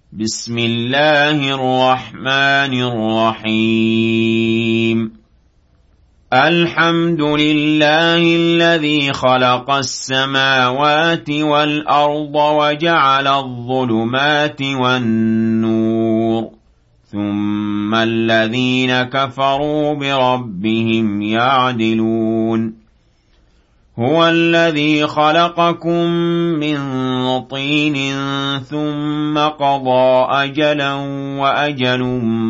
بسم الله الرحمن الرحيم الحمد لله الذي خلق السماوات والأرض وجعل الظلمات والنور ثم الذين كفروا بربهم يعدلون هو الذي خلقكم من طين ثم قضى أجلا وأجل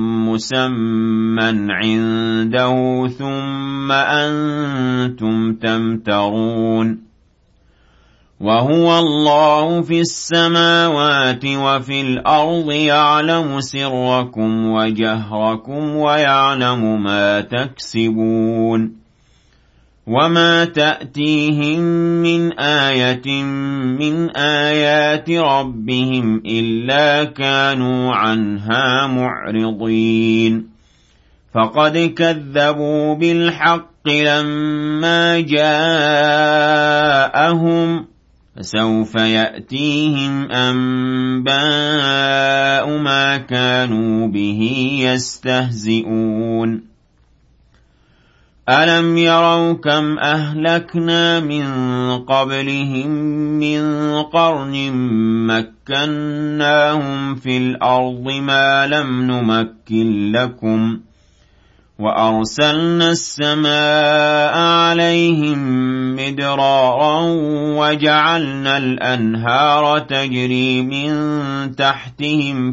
مسمى عنده ثم أنتم تمترون وهو الله في السماوات وفي الأرض يعلم سركم وجهركم ويعلم ما تكسبون وما تأتيهم من آية من آيات ربهم إلا كانوا عنها معرضين فقد كذبوا بالحق لما جاءهم فسوف يأتيهم أنباء ما كانوا به يستهزئون ألم يروا كم أهلكنا من قبلهم من قرن مكناهم في الأرض ما لم نمكن لكم وأرسلنا السماء عليهم مدرارا وجعلنا الأنهار تجري من تحتهم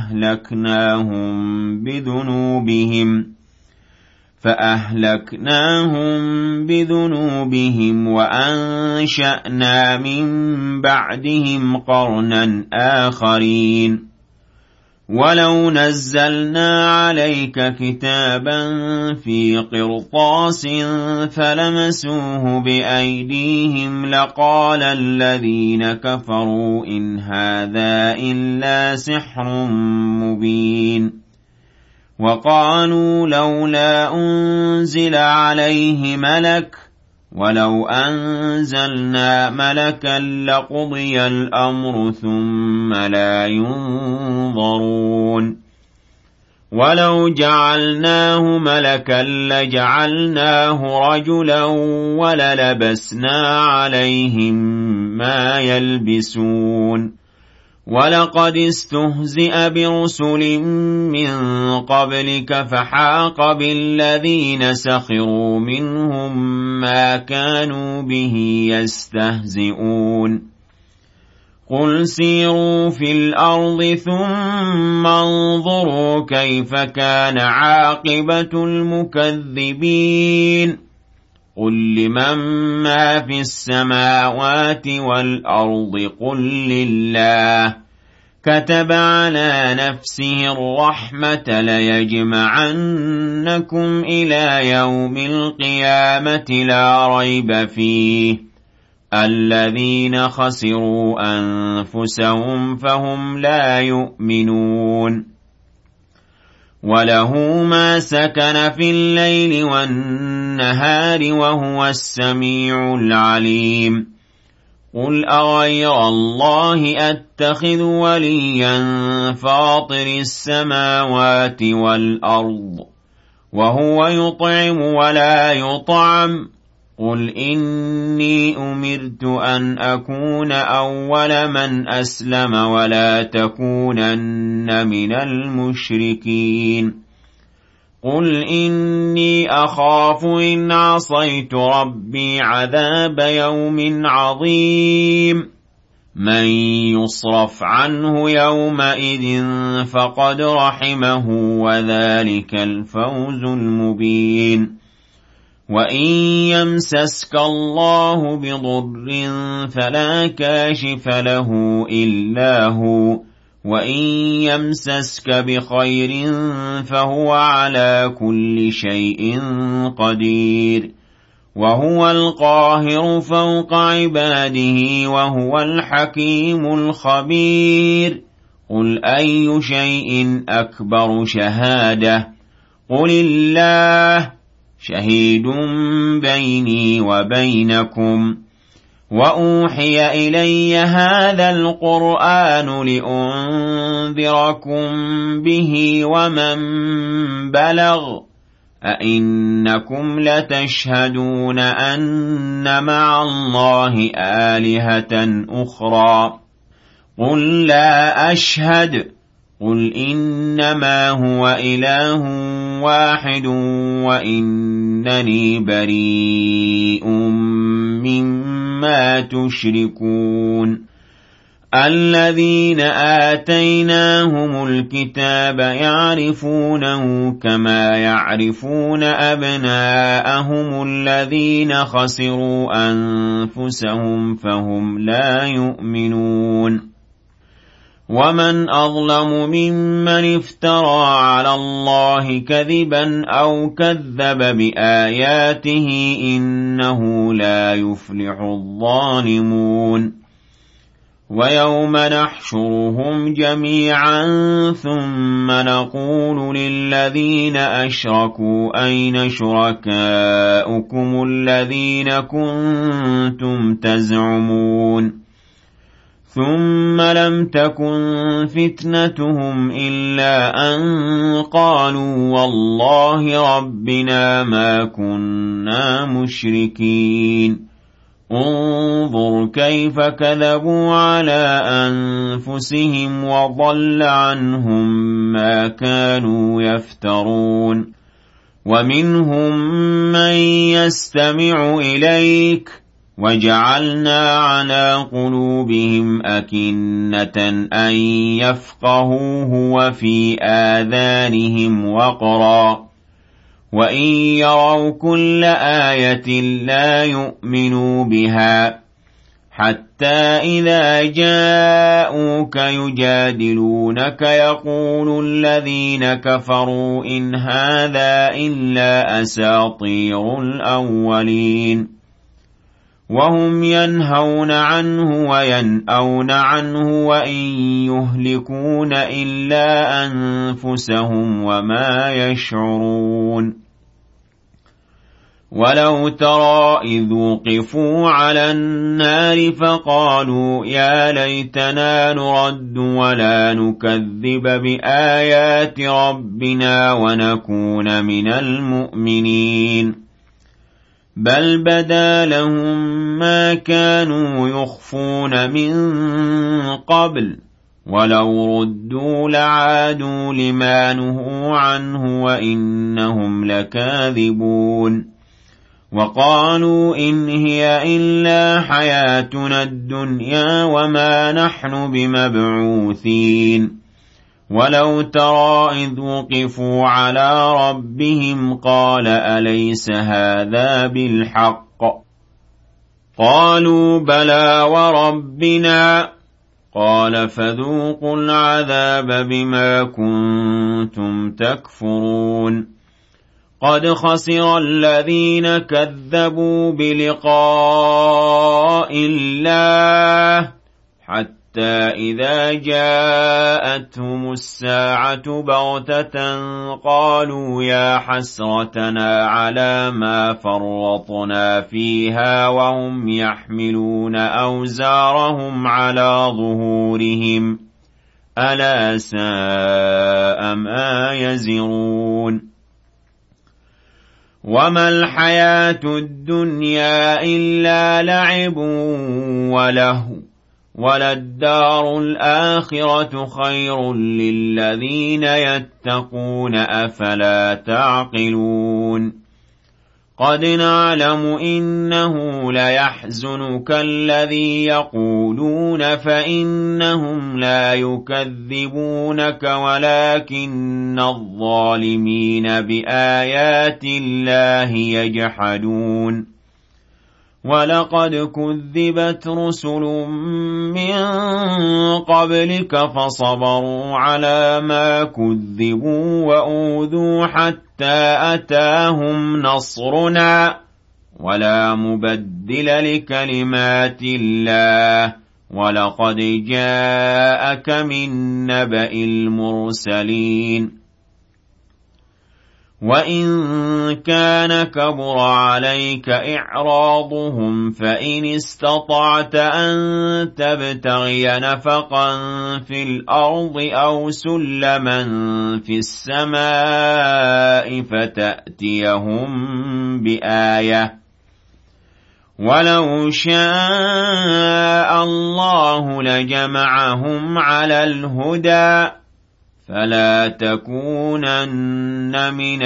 فأهلكناهم بذنوبهم وأنشأنا من بعدهم قرنا آخرين ولو نزلنا عليك كتابا في قرطاس فلمسوه بأيديهم لقال الذين كفروا إن هذا إلا سحر مبين وقالوا لولا أنزل عليه ملك ولو أنزلنا ملكا لقضي الأمر ثم لا ينظرون ولو جعلناه ملكا لجعلناه رجلا وللبسنا عليهم ما يلبسون ولقد استهزئ برسل من قبلك فحاق بالذين سخروا منهم ما كانوا به يستهزئون قل سيروا في الأرض ثم انظروا كيف كان عاقبة المكذبين قل لمن ما في السماوات والأرض قل لله كتب على نفسه الرحمة ليجمعنكم إلى يوم القيامة لا ريب فيه الذين خسروا أنفسهم فهم لا يؤمنون وله ما سكن في الليل والنهار وهو السميع العليم قل أغير الله أتخذ وليا فاطر السماوات والأرض وهو يطعم ولا يطعم قل إني أمرت أن أكون أول من أسلم ولا تكونن من المشركين قل إني أخاف إن عصيت ربي عذاب يوم عظيم من يصرف عنه يومئذ فقد رحمه وذلك الفوز المبين وإن يمسسك الله بضر فلا كاشف له إلا هو وإن يمسسك بخير فهو على كل شيء قدير وهو القاهر فوق عباده وهو الحكيم الخبير قل أي شيء أكبر شهادة قل الله شهيد بيني وبينكم وأوحي إلي هذا القرآن لأنذركم به ومن بلغ أئنكم لتشهدون أن مع الله آلهة أخرى قل لا أشهد قل إنما هو إله واحد وإنني بريء مما تشركون الذين آتيناهم الكتاب يعرفونه كما يعرفون أبناءهم الذين خسروا أنفسهم فهم لا يؤمنون ومن أظلم ممن افترى على الله كذبا أو كذب بآياته إنه لا يفلح الظالمون ويوم نحشرهم جميعا ثم نقول للذين أشركوا أين شركاؤكم الذين كنتم تزعمون ثم لم تكن فتنتهم إلا أن قالوا والله ربنا ما كنا مشركين انظر كيف كذبوا على أنفسهم وضل عنهم ما كانوا يفترون ومنهم من يستمع إليك وجعلنا على قلوبهم أكنة أن يفقهوه وفي آذانهم وقرا وإن يروا كل آية لا يؤمنوا بها حتى إذا جاءوك يجادلونك يقول الذين كفروا إن هذا إلا أساطير الأولين وهم ينهون عنه وينأون عنه وإن يهلكون إلا أنفسهم وما يشعرون ولو ترى إذ وقفوا على النار فقالوا يا ليتنا نرد ولا نكذب بآيات ربنا ونكون من المؤمنين بل بدا لهم ما كانوا يخفون من قبل ولو ردوا لعادوا لما نهوا عنه وإنهم لكاذبون وقالوا إن هي إلا حياتنا الدنيا وما نحن بمبعوثين ولو ترى إذ وقفوا على ربهم قال أليس هذا بالحق قالوا بلى وربنا قال فذوقوا العذاب بما كنتم تكفرون قد خسر الذين كذبوا بلقاء الله حتى إذا جاءتهم الساعة بغتة قالوا يا حسرتنا على ما فرطنا فيها وهم يحملون أوزارهم على ظهورهم ألا ساء ما يزرون وما الحياة الدنيا إلا لعب ولهو وللدار الآخرة خير للذين يتقون أفلا تعقلون قد نعلم إنه ليحزنك الذي يقولون فإنهم لا يكذبونك ولكن الظالمين بآيات الله يجحدون ولقد كذبت رسل من قبلك فصبروا على ما كذبوا وأوذوا حتى أتاهم نصرنا ولا مبدل لكلمات الله ولقد جاءك من نبأ المرسلين وَإِن كَانَ كَبُرَ عَلَيْكَ إِعْرَاضُهُمْ فَإِنِ اسْتَطَعْتَ أَن تَبْتَغِيَ نَفَقًا فِي الْأَرْضِ أَوْ سُلَّمًا فِي السَّمَاءِ فَتَأْتِيَهُم بِآيَةٍ وَلَوْ شَاءَ اللَّهُ لَجَمَعَهُمْ عَلَى الْهُدَى فَلَا تَكُونَنَّ مِنَ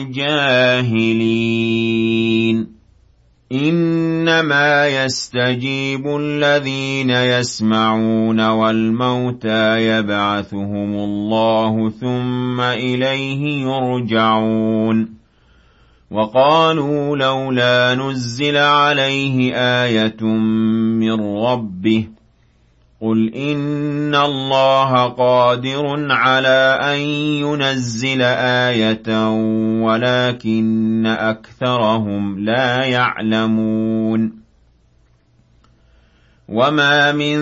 الْجَاهِلِينَ إِنَّمَا يَسْتَجِيبُ الَّذِينَ يَسْمَعُونَ وَالْمَوْتَى يَبْعَثُهُمُ اللَّهُ ثُمَّ إِلَيْهِ يُرْجَعُونَ وَقَالُوا لَوْلَا نُزِّلَ عَلَيْهِ آيَةٌ مِّن رَّبِّهِ قُلْ إِنَّ اللَّهَ قَادِرٌ عَلَىٰ أَن يُنَزِّلَ آيَةً وَلَٰكِنَّ أَكْثَرَهُمْ لَا يَعْلَمُونَ وَمَا مِن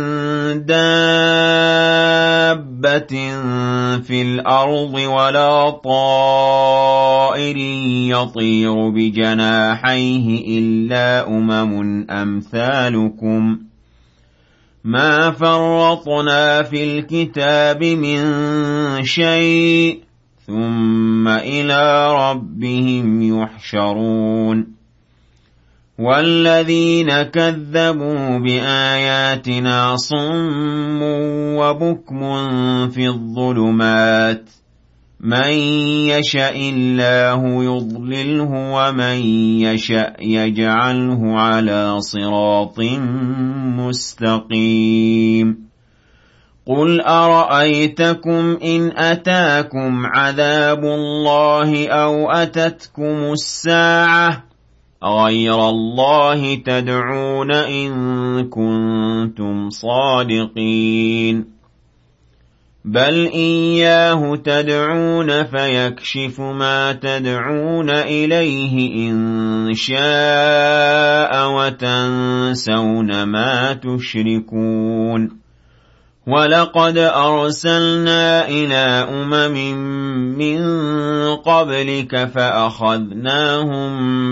دَابَّةٍ فِي الْأَرْضِ وَلَا طَائِرٍ يَطِيرُ بِجَنَاحَيْهِ إِلَّا أُمَمٌ أَمْثَالُكُم مَا فَرَّطْنَا فِي الْكِتَابِ مِن شَيْءٍ ثُمَّ إِلَىٰ رَبِّهِمْ يُحْشَرُونَ وَالَّذِينَ كَذَّبُوا بِآيَاتِنَا صُمٌّ وَبُكْمٌ فِي الظُّلُمَاتِ مَن يَشَإِ اللَّهُ يُضْلِلْهُ وَمَن يَشَأْ يَجْعَلْهُ عَلَىٰ صِرَاطٍ مُّسْتَقِيمٍ قُلْ أَرَأَيْتَكُمْ إِنْ أَتَاكُمْ عَذَابُ اللَّهِ أَوْ أَتَتْكُمُ السَّاعَةُ أَغَيْرَ اللَّهِ تَدْعُونَ إِن كُنتُمْ صَادِقِينَ بَلْ إِيَّاهُ تَدْعُونَ فَيَكْشِفُ مَا تَدْعُونَ إِلَيْهِ إِن شَاءَ وَتَنسَوْنَ مَا تُشْرِكُونَ وَلَقَدْ أَرْسَلْنَا إِلَىٰ أُمَمٍ مِّن قَبْلِكَ فَأَخَذْنَاهُم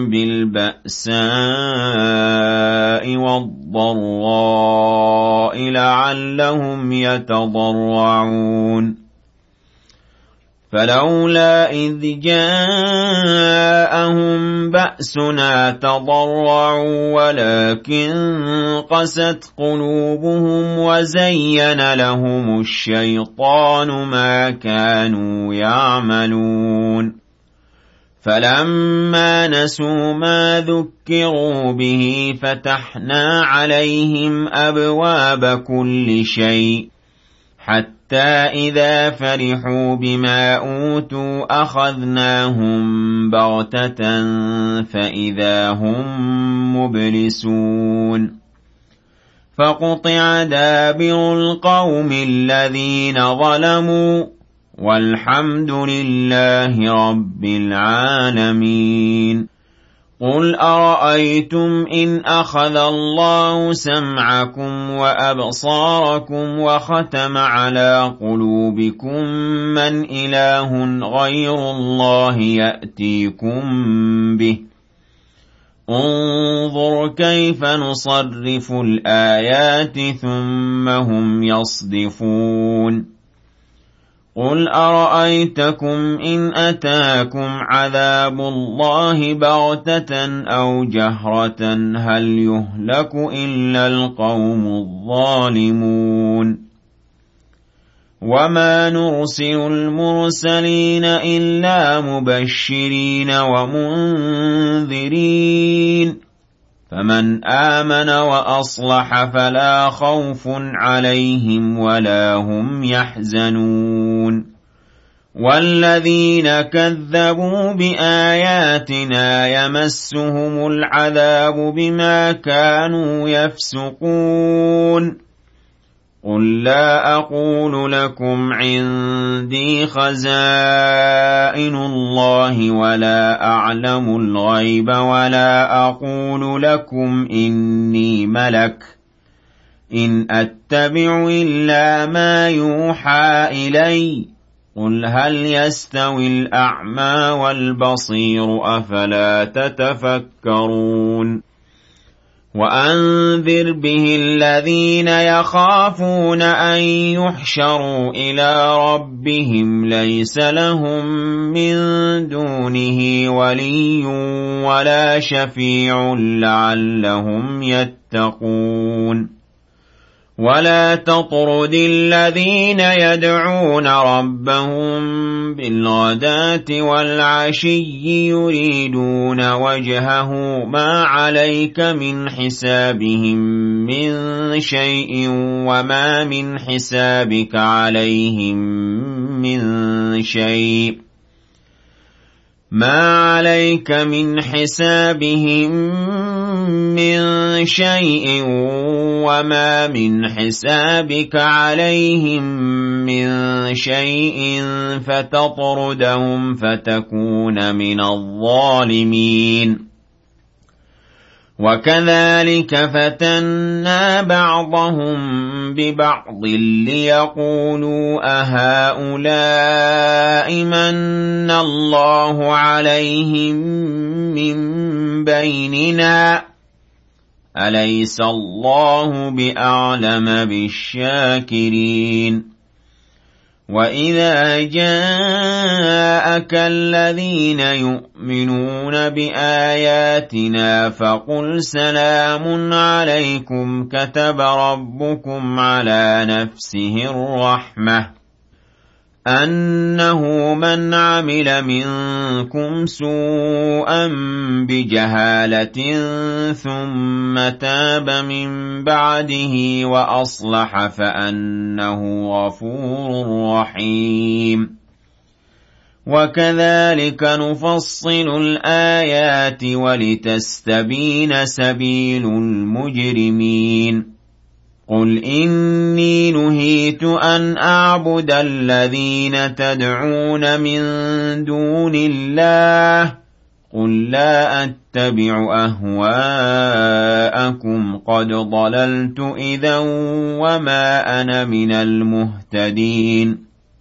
بِالْبَأْسَاءِ وَالضَّرَّاءِ لَعَلَّهُمْ يَتَضَرَّعُونَ فَلَوْلَا إِذْ جَاءَهُم بَأْسُنَا تَضَرَّعُوا وَلَٰكِن قَسَتْ قُلُوبُهُمْ وَزَيَّنَ لَهُمُ الشَّيْطَانُ مَا كَانُوا يَعْمَلُونَ فَلَمَّا نَسُوا مَا ذُكِّرُوا بِهِ فَتَحْنَا عَلَيْهِمْ أَبْوَابَ كُلِّ شَيْءٍ حَتَّىٰ إِذَا فَرِحُوا بِمَا أُوتُوا أَخَذْنَاهُم بَغْتَةً فَإِذَا هُم مُّبْلِسُونَ فَقُطِعَ دَابِرُ الْقَوْمِ الَّذِينَ ظَلَمُوا وَالْحَمْدُ لِلَّهِ رَبِّ الْعَالَمِينَ قُلْ أَرَأَيْتُمْ إِنْ أَخَذَ اللَّهُ سَمْعَكُمْ وَأَبْصَارَكُمْ وَخَتَمَ عَلَىٰ قُلُوبِكُم مَّنْ إِلَٰهٌ غَيْرُ اللَّهِ يَأْتِيكُم بِهِ انظُرْ كَيْفَ نُصَرِّفُ الْآيَاتِ ثُمَّ هُمْ يَصْدِفُونَ قُلْ أَرَأَيْتَكُمْ إِنْ أَتَاكُمْ عَذَابُ اللَّهِ بَغْتَةً أَوْ جَهْرَةً هَلْ يُهْلَكُ إِلَّا الْقَوْمُ الظَّالِمُونَ وَمَا نُرْسِلُ الْمُرْسَلِينَ إِلَّا مُبَشِّرِينَ وَمُنذِرِينَ فَمَنْ آمَنَ وَأَصْلَحَ فَلَا خَوْفٌ عَلَيْهِمْ وَلَا هُمْ يَحْزَنُونَ وَالَّذِينَ كَذَّبُوا بِآيَاتِنَا يَمَسُّهُمُ الْعَذَابُ بِمَا كَانُوا يَفْسُقُونَ قُل لَّا أَقُولُ لَكُمْ عِندِي خَزَائِنُ اللَّهِ وَلَا أَعْلَمُ الْغَيْبَ وَلَا أَقُولُ لَكُمْ إِنِّي مَلَكٌ إِنْ أَتَّبِعُ إِلَّا مَا يُوحَىٰ إِلَيَّ قُلْ هَلْ يَسْتَوِي الْأَعْمَى وَالْبَصِيرُ أَفَلَا تَتَفَكَّرُونَ وَأَنذِرْ بِهِ الَّذِينَ يَخَافُونَ أَن يُحْشَرُوا إِلَى رَبِّهِمْ لَيْسَ لَهُم مِّن دُونِهِ وَلِيٌّ وَلَا شَفِيعٌ لَّعَلَّهُمْ يَتَّقُونَ وَلَا تَطْرُدِ الَّذِينَ يَدْعُونَ رَبَّهُم بِالْغَدَاةِ وَالْعَشِيِّ يُرِيدُونَ وَجْهَهُ مَا عَلَيْكَ مِنْ حِسَابِهِم مِّن شَيْءٍ وَمَا مِنْ حِسَابِكَ عَلَيْهِم مِّن شَيْءٍ مَا عَلَيْكَ مِنْ حِسَابِهِم مِّن شَيْءٍ وَمَا مِنْ حِسَابِكَ عَلَيْهِم مِّن شَيْءٍ فَتَطْرُدَهُمْ فَتَكُونَ مِنَ الظَّالِمِينَ وَكَذَلِكَ فَتَنَّا بَعْضَهُم بِبَعْضٍ لِيَقُولُوا أَهَٰؤُلَاءِ مَنَّ اللَّهُ عَلَيْهِم مِّن بَيْنِنَا أَلَيْسَ اللَّهُ بِأَعْلَمَ بِالشَّاكِرِينَ وَإِذَا جَاءَكَ الَّذِينَ يُؤْمِنُونَ بِآيَاتِنَا فَقُلْ سَلَامٌ عَلَيْكُمْ كَتَبَ رَبُّكُمْ عَلَىٰ نَفْسِهِ الرَّحْمَةَ أَنَّهُ مَنْ عَمِلَ مِنكُمْ سُوءًا بِجَهَالَةٍ ثُمَّ تَابَ مِن بَعْدِهِ وَأَصْلَحَ فَأَنَّهُ غَفُورٌ رَّحِيمٌ وَكَذَلِكَ نُفَصِّلُ الْآيَاتِ وَلِتَسْتَبِينَ سَبِيلُ الْمُجْرِمِينَ قُلْ إِنِّي نُهِيتُ أَنْ أَعْبُدَ الَّذِينَ تَدْعُونَ مِن دُونِ اللَّهِ قُل لَّا أَتَّبِعُ أَهْوَاءَكُمْ قَدْ ضَلَلْتُ إِذًا وَمَا أَنَا مِنَ الْمُهْتَدِينَ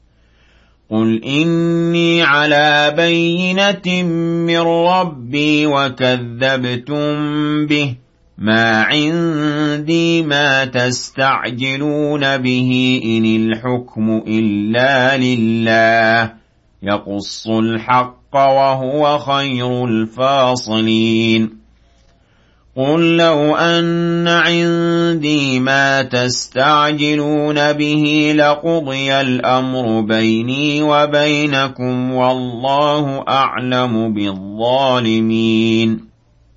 قُلْ إِنِّي عَلَىٰ بَيِّنَةٍ مِّن رَّبِّي وَكَذَّبْتُم بِهِ مَا عِندِي مَا تَسْتَعْجِلُونَ بِهِ إِنِ الْحُكْمُ إِلَّا لِلَّهِ يَقُصُّ الْحَقَّ وَهُوَ خَيْرُ الْفَاصِلِينَ قُل لَّوْ أَنَّ عِندِي مَا تَسْتَعْجِلُونَ بِهِ لَقُضِيَ الْأَمْرُ بَيْنِي وَبَيْنَكُمْ وَاللَّهُ أَعْلَمُ بِالظَّالِمِينَ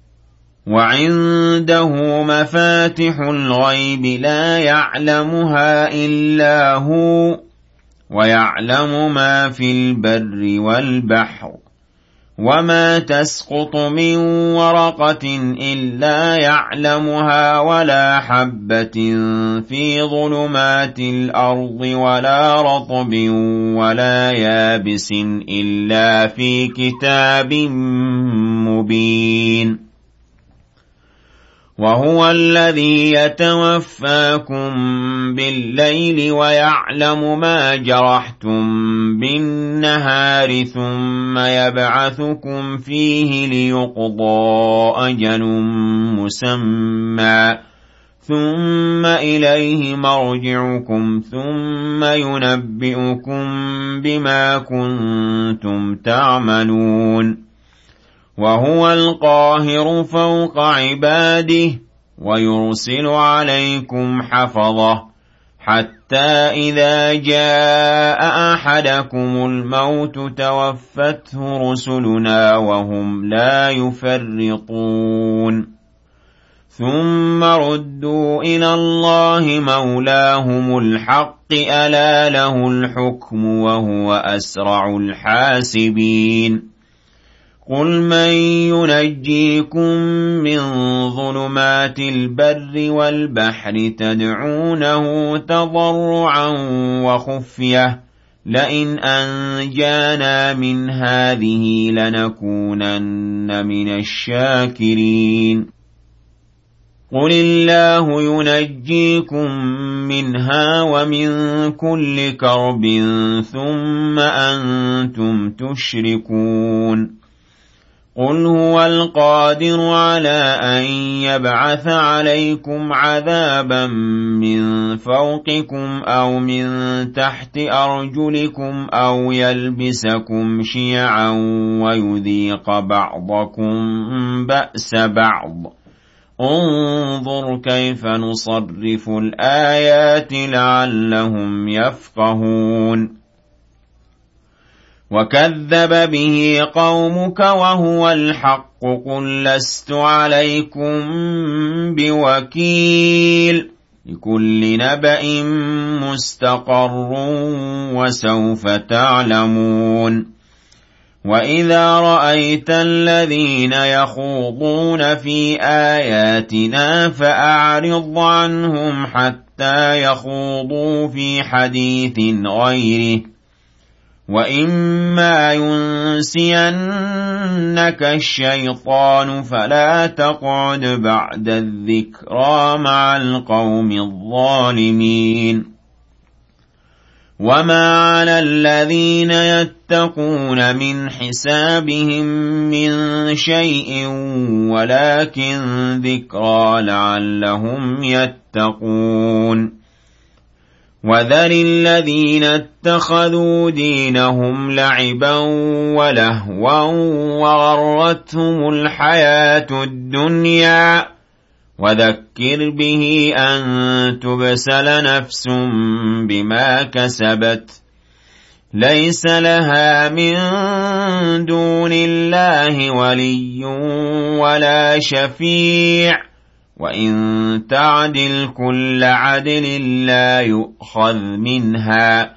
وَعِندَهُ مَفَاتِحُ الْغَيْبِ لَا يَعْلَمُهَا إِلَّا هُوَ وَيَعْلَمُ مَا فِي الْبَرِّ وَالْبَحْرِ وَمَا تَسْقُطُ مِن وَرَقَةٍ إِلَّا يَعْلَمُهَا وَلَا حَبَّةٍ فِي ظُلُمَاتِ الْأَرْضِ وَلَا رَطْبٍ وَلَا يَابِسٍ إِلَّا فِي كِتَابٍ مُّبِينٍ وَهُوَ الَّذِي يَتَوَفَّاكُم بِاللَّيْلِ وَيَعْلَمُ مَا جَرَحْتُم بِالنَّهَارِ ثُمَّ يَبْعَثُكُمْ فِيهِ لِيُقْضَىٰ أَجَلٌ مُّسَمًّى ثُمَّ إِلَيْهِ مَرْجِعُكُمْ ثُمَّ يُنَبِّئُكُم بِمَا كُنتُمْ تَعْمَلُونَ وَهُوَ الْقَاهِرُ فَوْقَ عِبَادِهِ وَيُرْسِلُ عَلَيْكُمْ حَفَظَةً حَتَّىٰ إِذَا جَاءَ أَحَدَكُمُ الْمَوْتُ تَوَفَّتْهُ رُسُلُنَا وَهُمْ لَا يُفَرِّطُونَ ثُمَّ رُدُّوا إِلَى اللَّهِ مَوْلَاهُمُ الْحَقِّ أَلَا لَهُ الْحُكْمُ وَهُوَ أَسْرَعُ الْحَاسِبِينَ قُلْ مَن يُنَجِّيكُم مِّن ظُلُمَاتِ الْبَرِّ وَالْبَحْرِ تَدْعُونَهُ تَضَرُّعًا وَخُفْيَةً لَئِنْ أَنجَانَا مِنْ هَٰذِهِ لَنَكُونَنَّ مِنَ الشَّاكِرِينَ قل الله ينجيكم منها ومن كل كرب ثم أنتم تشركون قل هو القادر على أن يبعث عليكم عذابا من فوقكم أو من تحت أرجلكم أو يلبسكم شيعا ويذيق بعضكم بأس بعض انظر كيف نصرف الآيات لعلهم يفقهون وكذب به قومك وهو الحق قل لست عليكم بوكيل لكل نبأ مستقر وسوف تعلمون وإذا رأيت الذين يخوضون في آياتنا فأعرض عنهم حتى يخوضوا في حديث غيره وإما ينسينك الشيطان فلا تقعد بعد الذكرى مع القوم الظالمين وما على الذين يتقون من حسابهم من شيء ولكن ذكرى لعلهم يتقون وذر الذين اتخذوا دينهم لعبا ولهوا وغرتهم الحياة الدنيا وذكر به أن تبسل نفس بما كسبت ليس لها من دون الله ولي ولا شفيع وإن تعدل كل عدل لا يؤخذ منها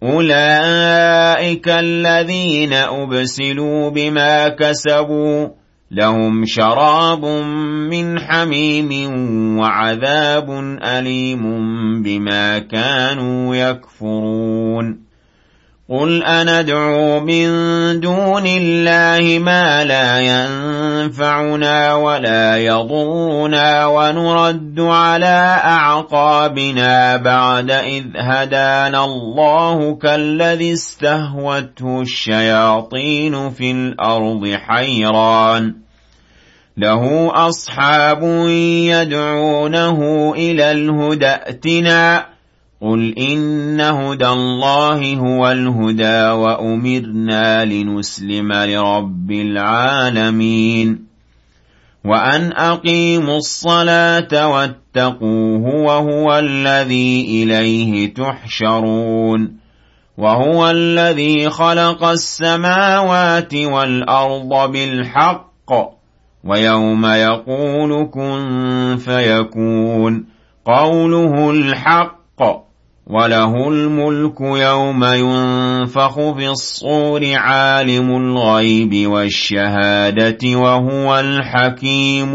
أولئك الذين أبسلوا بما كسبوا لهم شراب من حميم وعذاب أليم بما كانوا يكفرون قل أندعو من دون الله ما لا ينفعنا ولا يضرنا ونرد على أعقابنا بعد إذ هدانا الله كالذي استهوته الشياطين في الأرض حيران له أصحاب يدعونه إلى الهدى ائتنا قل إن هدى الله هو الهدى وأمرنا لنسلم لرب العالمين وأن أقيموا الصلاة واتقوه وهو الذي إليه تحشرون وهو الذي خلق السماوات والأرض بالحق ويوم يقول كن فيكون قوله الحق وله الملك يوم ينفخ في الصور عالم الغيب والشهادة وهو الحكيم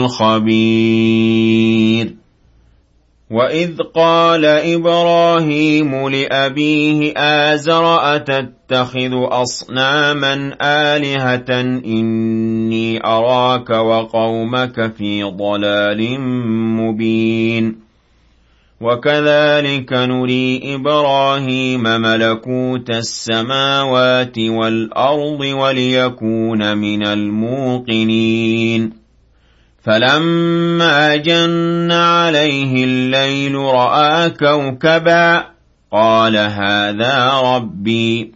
الخبير وإذ قال إبراهيم لأبيه آزر أتتخذ أصناما آلهة إني أراك وقومك في ضلال مبين وكذلك نري إبراهيم ملكوت السماوات والأرض وليكون من الموقنين فلما جن عليه الليل رأى كوكبا قال هذا ربي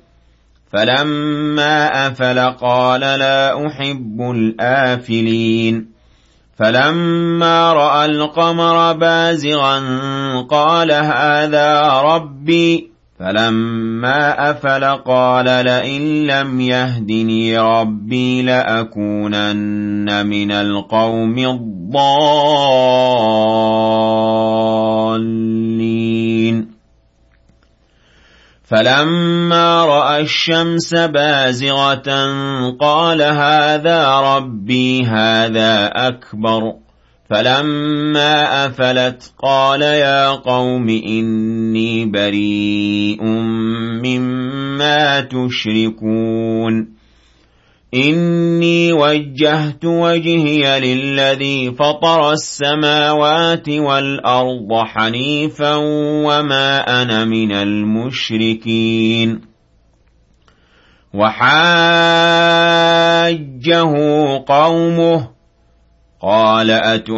فلما أفل قال لا أحب الآفلين فلما رأى القمر بازغا قال هذا ربي فلما أفل قال لئن لم يهدني ربي لأكونن من القوم الضالين فلما رأى الشمس بازغة قال هذا ربي هذا أكبر فلما أفلت قال يا قوم إني بريء مما تشركون إِنِّي وَجَّهْتُ وَجْهِيَ لِلَّذِي فَطَرَ السَّمَاوَاتِ وَالْأَرْضَ حَنِيفًا وَمَا أَنَا مِنَ الْمُشْرِكِينَ وَحَاجَّهُ قَوْمُهُ قَالَ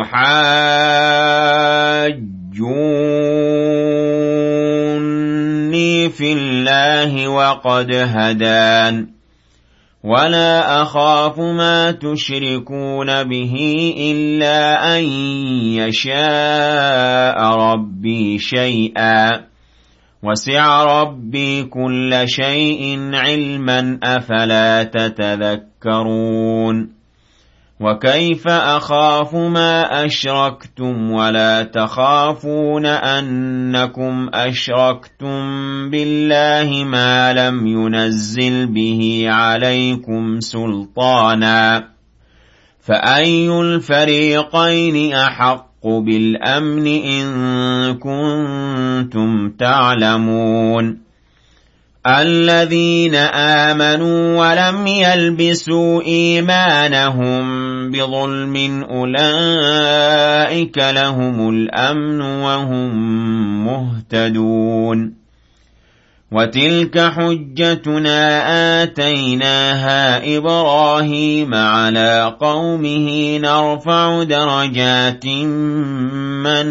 أَتُحَاجُّونِّي فِي اللَّهِ وَقَدْ هَدَانِ وَلَا أَخَافُ مَا تُشْرِكُونَ بِهِ إِلَّا أَن يَشَاءَ رَبِّي شَيْئًا وَسِعَ رَبِّي كُلَّ شَيْءٍ عِلْمًا أَفَلَا تَتَذَكَّرُونَ وَكَيْفَ أَخَافُ مَا أَشْرَكْتُمْ وَلَا تَخَافُونَ أَنَّكُمْ أَشْرَكْتُمْ بِاللَّهِ مَا لَمْ يُنَزِّلْ بِهِ عَلَيْكُمْ سُلْطَانًا فَأَيُّ الْفَرِيقَيْنِ أَحَقُّ بِالْأَمْنِ إِن كُنتُمْ تَعْلَمُونَ الَّذِينَ آمَنُوا وَلَمْ يَلْبِسُوا إِيمَانَهُم بِظُلْمٍ أُولَئِكَ لَهُمُ الْأَمْنُ وَهُم مُّهْتَدُونَ وَتِلْكَ حُجَّتُنَا آتَيْنَاهَا إِبْرَاهِيمَ عَلَىٰ قَوْمِهِ نَرْفَعُ دَرَجَاتٍ مَّن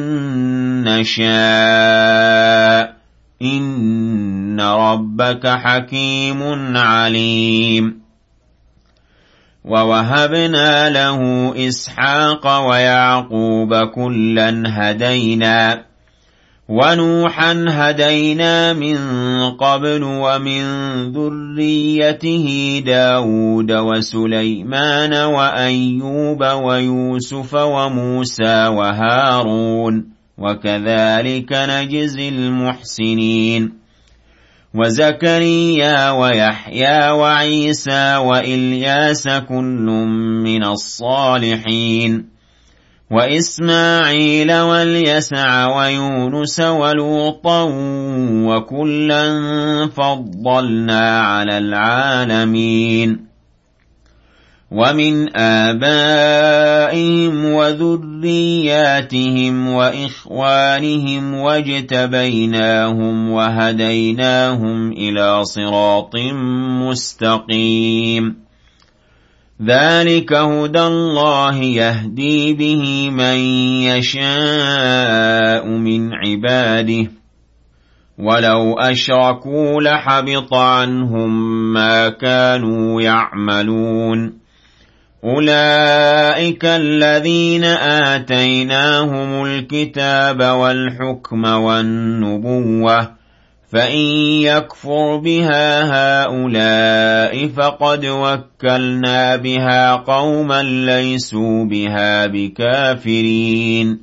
نَّشَاءُ إِنَّ رَبَّكَ حَكِيمٌ عَلِيمٌ وَوَهَبْنَا لَهُ إِسْحَاقَ وَيَعْقُوبَ كُلًّا هَدَيْنَا وَنُوحًا هَدَيْنَا مِن قَبْلُ وَمِن ذُرِّيَّتِهِ دَاوُودَ وَسُلَيْمَانَ وَأَيُّوبَ وَيُوسُفَ وَمُوسَىٰ وَهَارُونَ وَكَذَلِكَ نَجْزِي الْمُحْسِنِينَ وَزَكَرِيَّا وَيَحْيَىٰ وَعِيسَىٰ وَإِلْيَاسَ كُلٌّ مِّنَ الصَّالِحِينَ وَإِسْمَاعِيلَ وَالْيَسَعَ وَيُونُسَ وَلُوطًا وَكُلًّا فَضَّلْنَا عَلَى الْعَالَمِينَ وَمِنْ آبَائِهِمْ وَذُرِّيَّاتِهِمْ وَإِخْوَانِهِمْ وَاجْتَبَيْنَاهُمْ وَهَدَيْنَاهُمْ إِلَىٰ صِرَاطٍ مُّسْتَقِيمٍ ذَلِكَ هُدَى اللَّهِ يَهْدِي بِهِ مَن يَشَاءُ مِنْ عِبَادِهِ وَلَوْ أَشْرَكُوا لَحَبِطَ عَنْهُم مَّا كَانُوا يَعْمَلُونَ أُولَئِكَ الَّذِينَ آتَيْنَاهُمُ الْكِتَابَ وَالْحُكْمَ وَالنُّبُوَّةَ فَإِن يَكْفُرْ بِهَا هَٰؤُلَاءِ فَقَدْ وَكَّلْنَا بِهَا قَوْمًا لَّيْسُوا بِهَا بِكَافِرِينَ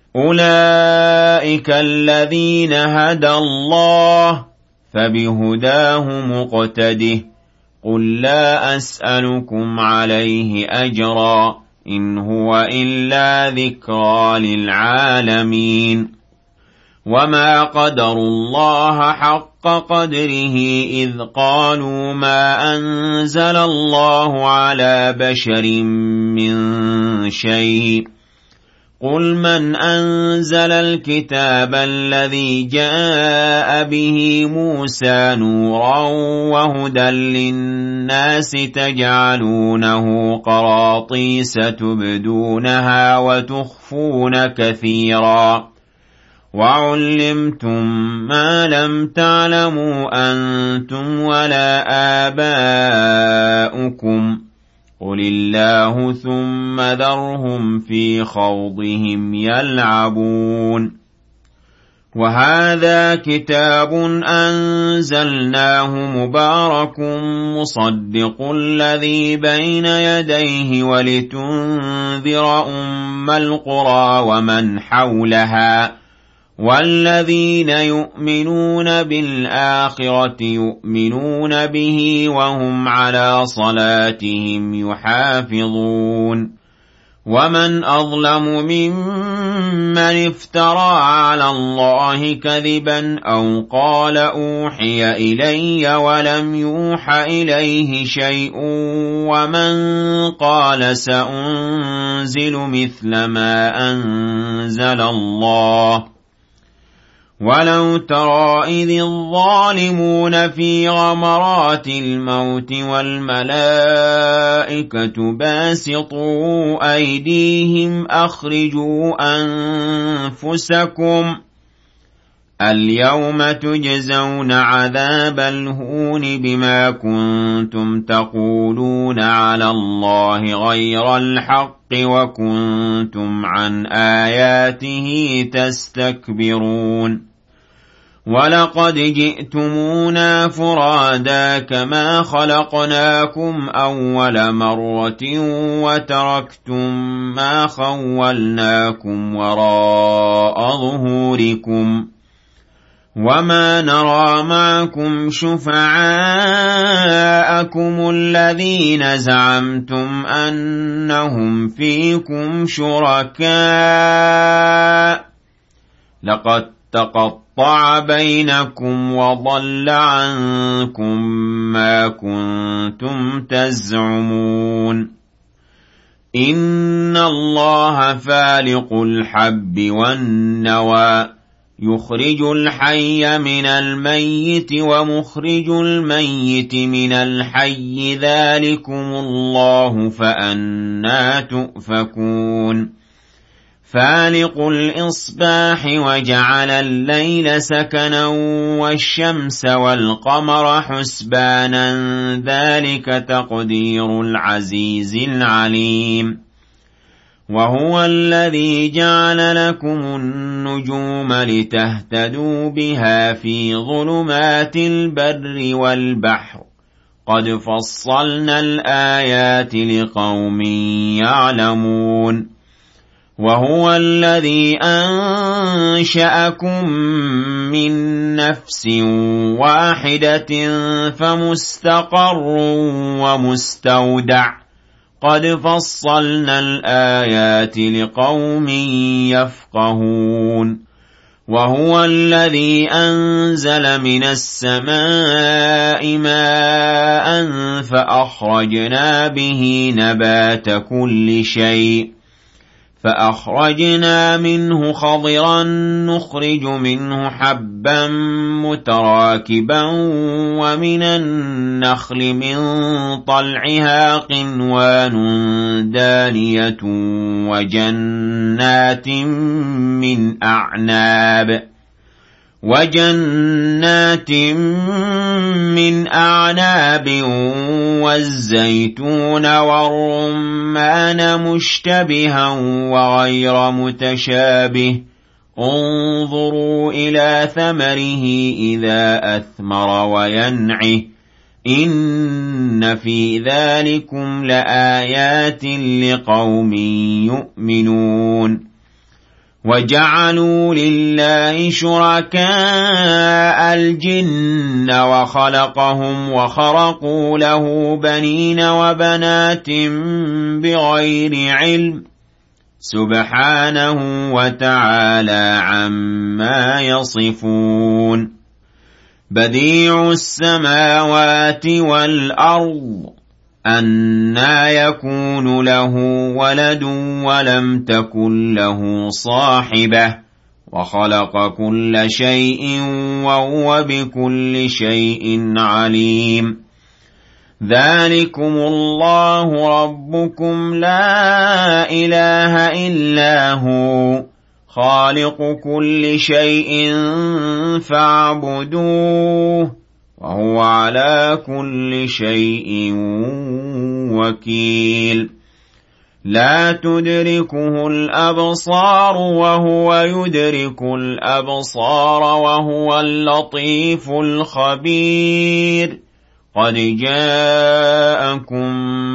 أُولَئِكَ الَّذِينَ هَدَى اللَّهُ فَبِهُدَاهُ مُقْتَدِهْ قُل لَّا أَسْأَلُكُمْ عَلَيْهِ أَجْرًا إِنْ هُوَ إِلَّا ذِكْرَىٰ لِلْعَالَمِينَ وَمَا قَدَرُوا اللَّهَ حَقَّ قَدْرِهِ إِذْ قَالُوا مَا أَنزَلَ اللَّهُ عَلَىٰ بَشَرٍ مِّن شَيْءٍ قُلْ مَنْ أَنزَلَ الْكِتَابَ الَّذِي جَاءَ بِهِ مُوسَىٰ نُورًا وَهُدًى لِّلنَّاسِ تَجْعَلُونَهُ قَرَاطِيسَ تُبْدُونَهَا وَتُخْفُونَ كَثِيرًا وَعُلِّمْتُم مَّا لَمْ تَعْلَمُوا أَنتُمْ وَلَا آبَاؤُكُمْ قُلِ اللَّهُ ثُمَّ ذَرْهُمْ فِي خَوْضِهِمْ يَلْعَبُونَ وَهَٰذَا كِتَابٌ أَنزَلْنَاهُ مُبَارَكٌ مُّصَدِّقُ الَّذِي بَيْنَ يَدَيْهِ وَلِتُنذِرَ أُمَّ الْقُرَىٰ وَمَنْ حَوْلَهَا وَالَّذِينَ يُؤْمِنُونَ بِالْآخِرَةِ يُؤْمِنُونَ بِهِ وَهُمْ عَلَىٰ صَلَاتِهِمْ يُحَافِظُونَ ومن أظلم ممن افترى على الله كذبا أو قال أوحي إلي ولم يوح إليه شيء ومن قال سأنزل مثل ما أنزل الله ولو ترى إذ الظالمون في غمرات الموت والملائكة باسطوا أيديهم أخرجوا أنفسكم اليوم تجزون عذاب الهون بما كنتم تقولون على الله غير الحق وكنتم عن آياته تستكبرون ولقد جئتمونا فرادا كما خلقناكم أول مرة وتركتم ما خولناكم وراء ظهوركم وما نرى معكم شفعاءكم الذين زعمتم أنهم فيكم شركاء لقد تقطع بينكم وضل عنكم ما كنتم تزعمون إن الله فالق الحب والنوى يخرج الحي من الميت ومخرج الميت من الحي ذلكم الله فأنى تؤفكون فالق الإصباح وجعل الليل سكنا والشمس والقمر حسبانا ذلك تقدير العزيز العليم وهو الذي جعل لكم النجوم لتهتدوا بها في ظلمات البر والبحر قد فصلنا الآيات لقوم يعلمون وهو الذي أنشأكم من نفس واحدة فمستقر ومستودع قد فصلنا الآيات لقوم يفقهون وهو الذي أنزل من السماء ماء فأخرجنا به نبات كل شيء فأخرجنا منه خضرا نخرج منه حبا متراكبا ومن النخل من طلعها قنوان دانية وجنات من أعناب والزيتون والرمان مشتبها وغير متشابه انظروا إلى ثمره إذا أثمر وينعه إن في ذلكم لآيات لقوم يؤمنون وجعلوا لله شركاء الجن وخلقهم وخرقوا له بنين وبنات بغير علم سبحانه وتعالى عما يصفون بديع السماوات والأرض أنى يكون له ولد ولم تكن له صاحبة وخلق كل شيء وهو بكل شيء عليم ذلكم الله ربكم لا إله إلا هو خالق كل شيء فاعبدوه وهو على كل شيء وكيل لا تدركه الأبصار وهو يدرك الأبصار وهو اللطيف الخبير قد جاءكم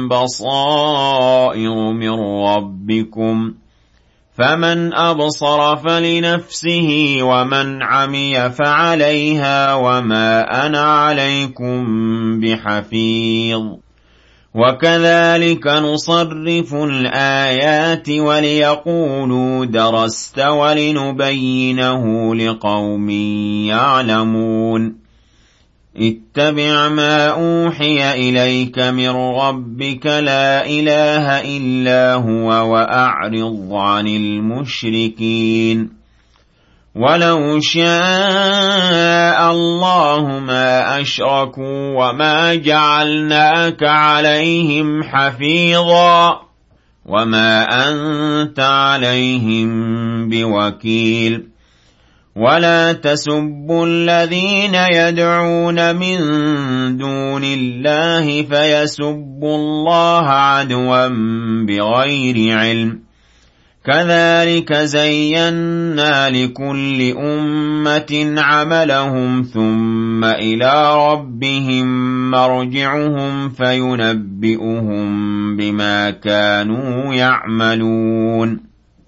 بصائر من ربكم فمن أبصر فلنفسه ومن عمي فعليها وما أنا عليكم بحفيظ وكذلك نصرف الآيات وليقولوا درست ولنبينه لقوم يعلمون اتبع ما أوحي إليك من ربك لا إله إلا هو وأعرض عن المشركين ولو شاء الله ما أشركوا وما جعلناك عليهم حفيظا وما أنت عليهم بوكيل ولا تسبوا الذين يدعون من دون الله فيسبوا الله عدوا بغير علم كذلك زينا لكل أمة عملهم ثم إلى ربهم مرجعهم فينبئهم بما كانوا يعملون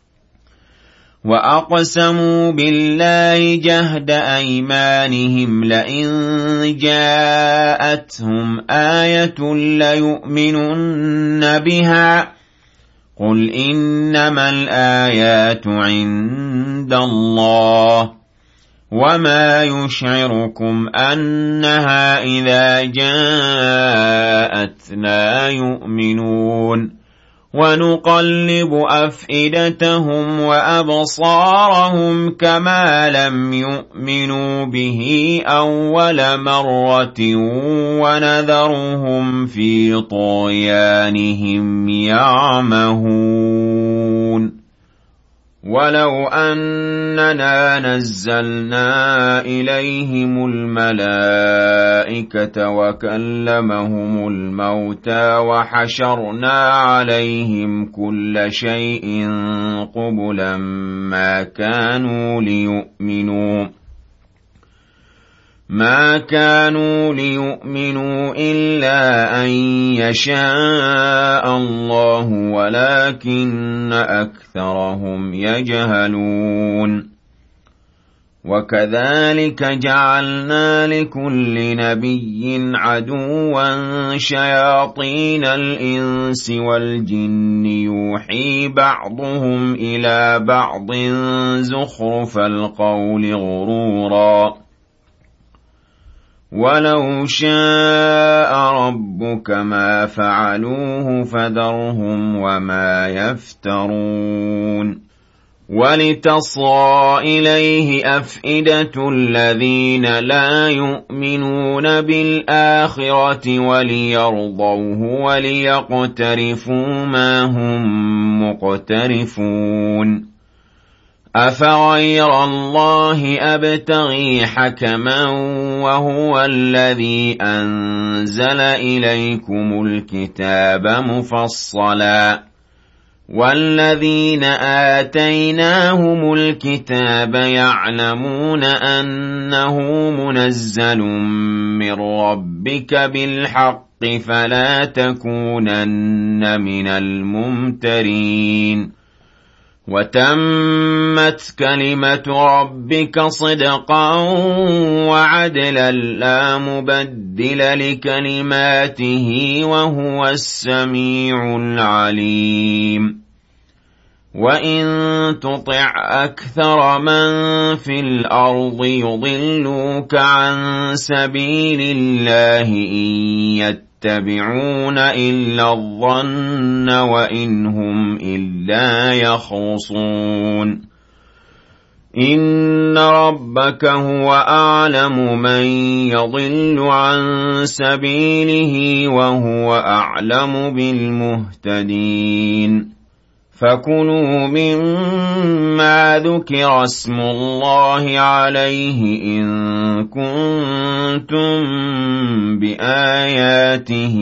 وأقسموا بالله جهد أيمانهم لئن جاءتهم آية ليؤمنن بها قل إنما الآيات عند الله وما يشعركم أنها إذا جاءت لا يؤمنون ونقلب أفئدتهم وأبصارهم كما لم يؤمنوا به أول مرة ونذرهم في طغيانهم يعمهون ولو أننا نزلنا إليهم الملائكة وكلمهم الموتى وحشرنا عليهم كل شيء قبلا ما كانوا ليؤمنوا إلا أن يشاء الله ولكن أكثرهم يجهلون وكذلك جعلنا لكل نبي عدوا شياطين الإنس والجن يوحي بعضهم إلى بعض زخرف القول غرورا ولو شاء ربك ما فعلوه فذرهم وما يفترون ولتصغى إليه أفئدة الذين لا يؤمنون بالآخرة وليرضوه وليقترفوا ما هم مقترفون أفغير الله أبتغي حكما وهو الذي أنزل إليكم الكتاب مفصلا والذين آتيناهم الكتاب يعلمون أنه منزل من ربك بالحق فلا تكونن من الممترين وتمت كلمة ربك صدقا وعدلا لا مبدل لكلماته وهو السميع العليم وإن تطع أكثر من في الأرض يضلوك عن سبيل الله إن يتبعون إلا الظن وإن هم إلا يخرصون إن ربك هو أعلم من يضل عن سبيله وهو أعلم بالمهتدين فكلوا مما ذكر اسم الله عليه إن كنتم بآياته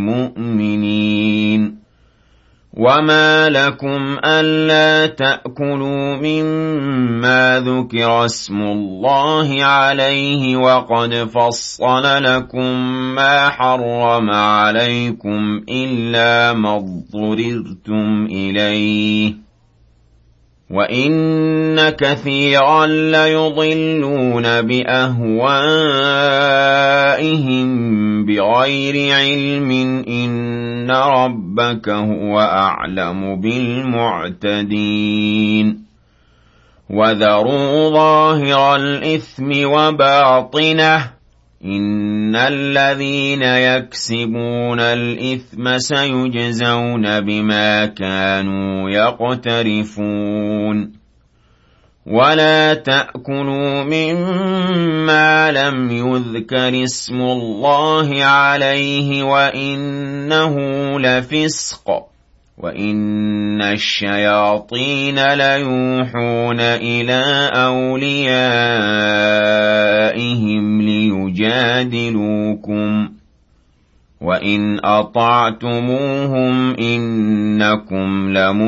مؤمنين وما لكم ألا تأكلوا مما ذكر اسم الله عليه وقد فصل لكم ما حرم عليكم إلا ما اضطررتم إليه وإن كثيرا ليضلون بأهوائهم بغير علم إن ربك هو أعلم بالمعتدين وذروا ظاهر الإثم وباطنه إن الذين يكسبون الإثم سيجزون بما كانوا يقترفون ولا تأكلوا مما لم يذكر اسم الله عليه وإنه لفسق وإن الشياطين ليوحون إلى أوليائهم ليجادلوكم وإن أطعتموهم إنكم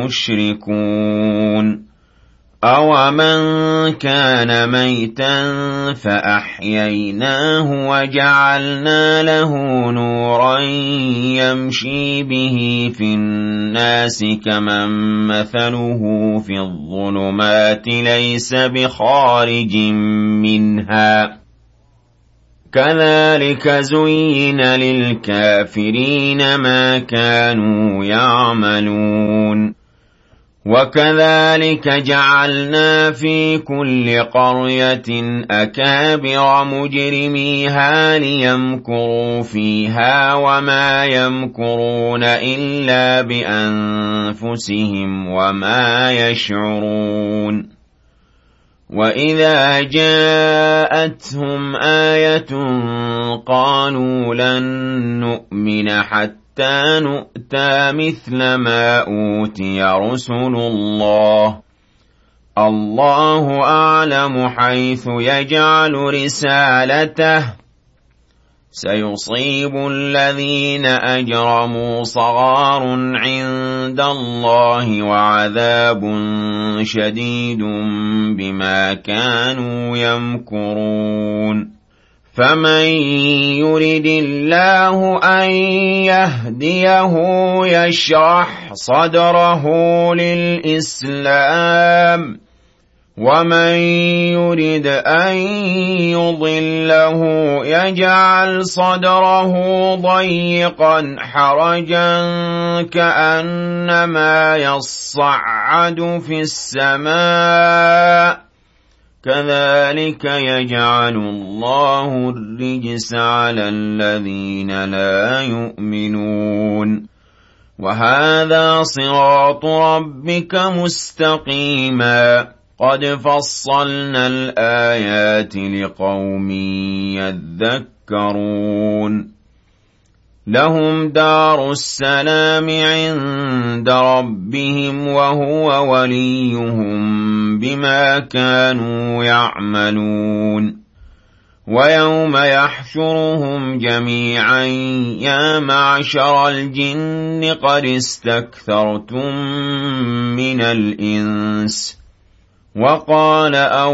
لمشركون أَوَمَنْ كَانَ مَيْتًا فَأَحْيَيْنَاهُ وَجَعَلْنَا لَهُ نُورًا يَمْشِي بِهِ فِي النَّاسِ كَمَنْ مَثَلُهُ فِي الظُّلُمَاتِ لَيْسَ بِخَارِجٍ مِنْهَا كَذَلِكَ زُيِّنَ لِلْكَافِرِينَ مَا كَانُوا يَعْمَلُونَ وَكَذَلِكَ جَعَلْنَا فِي كُلِّ قَرْيَةٍ أَكَابِرَ مُجْرِمِيهَا لِيَمْكُرُوا فِيهَا وَمَا يَمْكُرُونَ إِلَّا بِأَنفُسِهِمْ وَمَا يَشْعُرُونَ وَإِذَا جَاءَتْهُمْ آيَةٌ قَالُوا لَن نُّؤْمِنَ حَتَّىٰ نُؤْتَىٰ مِثْلَ مَا أُوتِيَ رُسُلُ اللَّهِ اللَّهُ أَعْلَمُ حَيْثُ يَجْعَلُ رِسَالَتَهُ سَيُصِيبُ الَّذِينَ أَجْرَمُوا صَغَارٌ عِندَ اللَّهِ وَعَذَابٌ شَدِيدٌ بِمَا كَانُوا يَمْكُرُونَ فَمَن يُرِدِ اللَّهُ أَن يَهْدِيَهُ يَشْرَحْ صَدْرَهُ لِلْإِسْلَامِ وَمَن يُرِدْ أَن يُضِلَّهُ يَجْعَلْ صَدْرَهُ ضَيِّقًا حَرَجًا كَأَنَّمَا يَصَّعَّدُ فِي السَّمَاءِ كَذَلِكَ يَجْعَلُ اللَّهُ الرِّجْسَ عَلَى الَّذِينَ لَا يُؤْمِنُونَ وَهَذَا صِرَاطُ رَبِّكَ مُسْتَقِيمًا قَدْ فَصَّلْنَا الْآيَاتِ لِقَوْمٍ يَذَّكَّرُونَ لَهُمْ دَارُ السَّلَامِ عِندَ رَبِّهِمْ وَهُوَ وَلِيُّهُم بِمَا كَانُوا يَعْمَلُونَ وَيَوْمَ يَحْشُرُهُمْ جَمِيعًا يَا مَعْشَرَ الْجِنِّ قَدِ اسْتَكْثَرْتُم مِّنَ الْإِنسِ وَقَالَ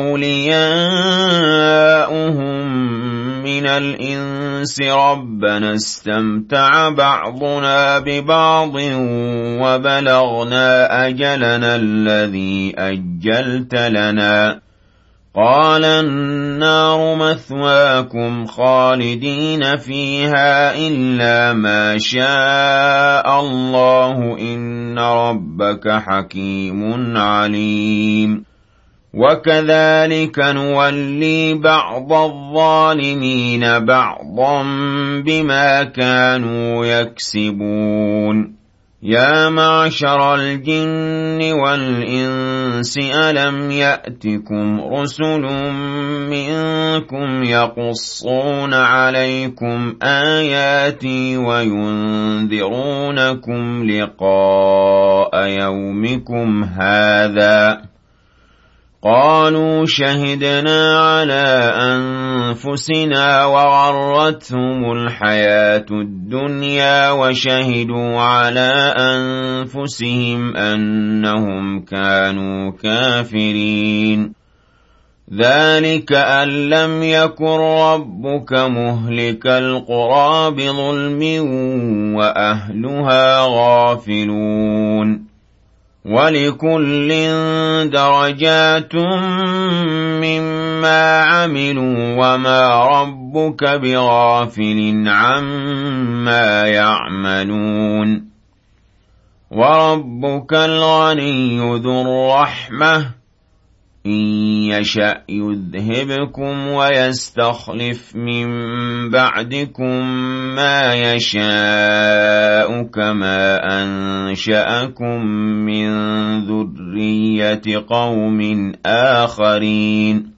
أَوْلِيَاؤُهُم مِّنَ الْإِنسِ رَبَّنَا اسْتَمْتَعَ بَعْضُنَا بِبَعْضٍ وَبَلَغْنَا أَجَلَنَا الَّذِي أَجَّلْتَ لَنَا قَالَ النَّارُ مَثْوَاكُمْ خَالِدِينَ فِيهَا إِلَّا مَا شَاءَ اللَّهُ إِنَّ رَبَّكَ حَكِيمٌ عَلِيمٌ وَكَذَلِكَ نُوَلِّي بَعْضَ الظَّالِمِينَ بَعْضًا بِمَا كَانُوا يَكْسِبُونَ يَا مَعْشَرَ الْجِنِّ وَالْإِنسِ أَلَمْ يَأْتِكُمْ رُسُلٌ مِّنكُمْ يَقُصُّونَ عَلَيْكُمْ آيَاتِي وَيُنذِرُونَكُمْ لِقَاءَ يَوْمِكُمْ هَٰذَا قَالُوا شَهِدْنَا عَلَىٰ أَنفُسِنَا وَغَرَّتْهُمُ الْحَيَاةُ الدُّنْيَا وَشَهِدُوا عَلَىٰ أَنفُسِهِمْ أَنَّهُمْ كَانُوا كَافِرِينَ ذَلِكَ أَن لَّمْ يَكُن رَّبُّكَ مُهْلِكَ الْقُرَىٰ بِظُلْمٍ وَأَهْلُهَا غَافِلُونَ وَلِكُلٍّ دَرَجَاتٌ مِّمَّا عَمِلُوا وَمَا رَبُّكَ بِغَافِلٍ عَمَّا يَعْمَلُونَ وَرَبُّكَ الْغَنِيُّ ذُو الرَّحْمَةِ إِن يَشَأْ يُذْهِبْكُمْ وَيَسْتَخْلِفْ مِن بَعْدِكُم مَّا يَشَاءُ كَمَا أَنشَأَكُم مِّن ذُرِّيَّةِ قَوْمٍ آخَرِينَ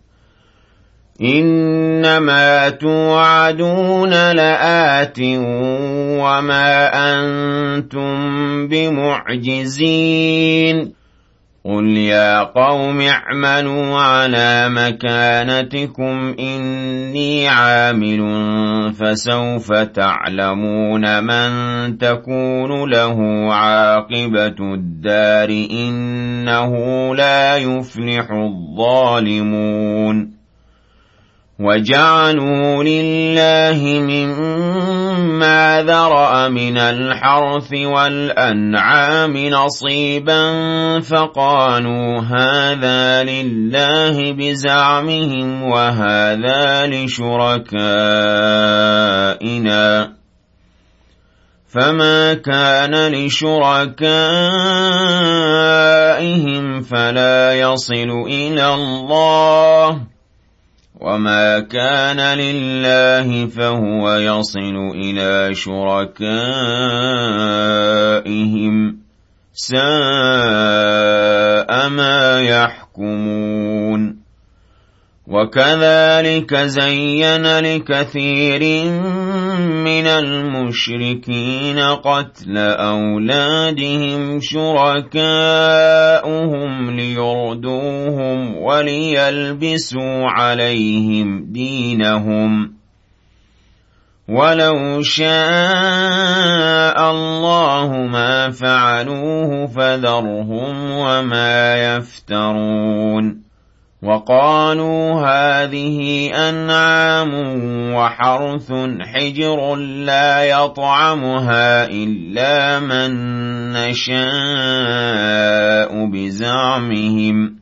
إِنَّمَا تُوعَدُونَ لَآتٍ وَمَا أَنتُم بِمُعْجِزِينَ قُلْ يَا قَوْمِ اعْمَلُوا عَلَىٰ مَكَانَتِكُمْ إِنِّي عَامِلٌ فَسَوْفَ تَعْلَمُونَ مَن تَكُونُ لَهُ عَاقِبَةُ الدَّارِ ۖ إِنَّهُ لَا يُفْلِحُ الظَّالِمُونَ وَجَعَلُوا لِلَّهِ مِمَّا ذَرَأَ مِنَ الْحَرْثِ وَالْأَنْعَامِ نَصِيبًا فَقَالُوا هَٰذَا لِلَّهِ بِزَعْمِهِمْ وَهَٰذَا لِشُرَكَائِنَا فَمَا كَانَ لِشُرَكَائِهِمْ فَلَا يَصِلُ إِلَى اللَّهِ وَمَا كَانَ لِلَّهِ فَهُوَ يَصِلُ إِلَىٰ شُرَكَائِهِمْ سَاءَ مَا يَحْكُمُونَ وَكَذَٰلِكَ زَيَّنَ لِكَثِيرٍ مِّنَ الْمُشْرِكِينَ قَتْلَ أَوْلَادِهِمْ شُرَكَاؤُهُمْ لِيُرْدُوهُمْ وَلِيَلْبِسُوا عَلَيْهِمْ دِينَهُمْ وَلَوْ شَاءَ اللَّهُ مَا فَعَلُوهُ فَذَرْهُمْ وَمَا يَفْتَرُونَ وَقَالُوا هَٰذِهِ أَنْعَامٌ وَحَرْثٌ حِجْرٌ لَّا يَطْعَمُهَا إِلَّا مَن نَّشَاءُ بِزَعْمِهِمْ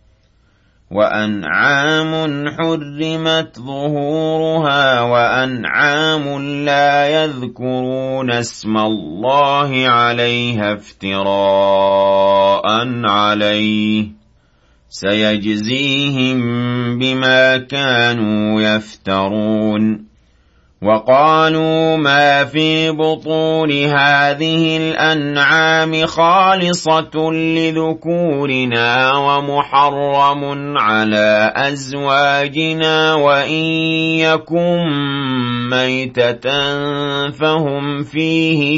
وَأَنْعَامٌ حُرِّمَتْ ظُهُورُهَا وَأَنْعَامٌ لَّا يَذْكُرُونَ اسْمَ اللَّهِ عَلَيْهَا افْتِرَاءً عَلَيْهِ سَيَجْزِيهِم بِمَا كَانُوا يَفْتَرُونَ وَقَالُوا مَا فِي بُطُونِ هَٰذِهِ الْأَنْعَامِ خَالِصَةٌ لِّذُكُورِنَا وَمُحَرَّمٌ عَلَىٰ أَزْوَاجِنَا وَإِن يَكُن مَّيْتَةً فَهُمْ فِيهِ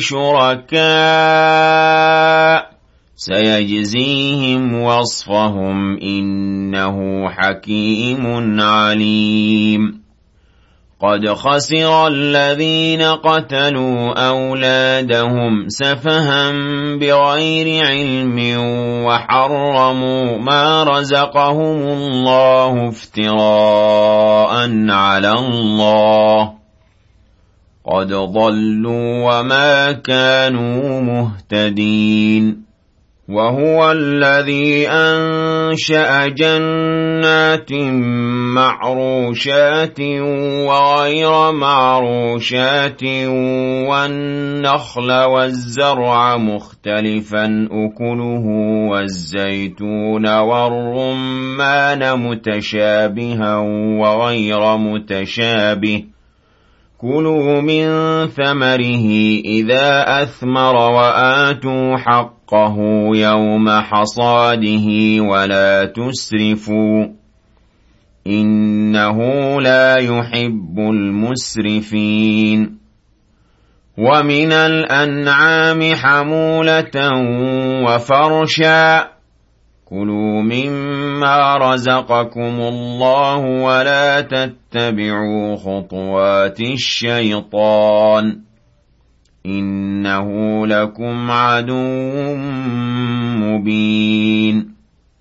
شُرَكَاءُ سَيَجْزِيهِمْ وَصْفَهُمْ إِنَّهُ حَكِيمٌ عَلِيمٌ قَدْ خَسِرَ الَّذِينَ قَتَلُوا أَوْلَادَهُمْ سَفَهًا بِغَيْرِ عِلْمٍ وَحَرَّمُوا مَا رَزَقَهُمُ اللَّهُ افْتِرَاءً عَلَى اللَّهِ قَدْ ضَلُّوا وَمَا كَانُوا مُهْتَدِينَ وَهُوَ الَّذِي أَنشَأَ جَنَّاتٍ مَّعْرُوشَاتٍ وَغَيْرَ مَعْرُوشَاتٍ وَالنَّخْلَ وَالزَّرْعَ مُخْتَلِفًا أُكُلُهُ وَالزَّيْتُونَ وَالرُّمَّانَ مُتَشَابِهًا وَغَيْرَ مُتَشَابِهٍ كُلُوا مِن ثَمَرِهِ إِذَا أَثْمَرَ وَآتُوا حَقَّهُ يَوْمَ حَصَادِهِ وَلَا تُسْرِفُوا إِنَّهُ لَا يُحِبُّ الْمُسْرِفِينَ وَمِنَ الْأَنْعَامِ حَمُولَةً وَفَرْشًا كُلُوا مِمَّا رَزَقَكُمُ اللَّهُ وَلَا تَتَّبِعُوا خُطُوَاتِ الشَّيْطَانِ إِنَّهُ لَكُمْ عَدُوٌّ مُّبِينٌ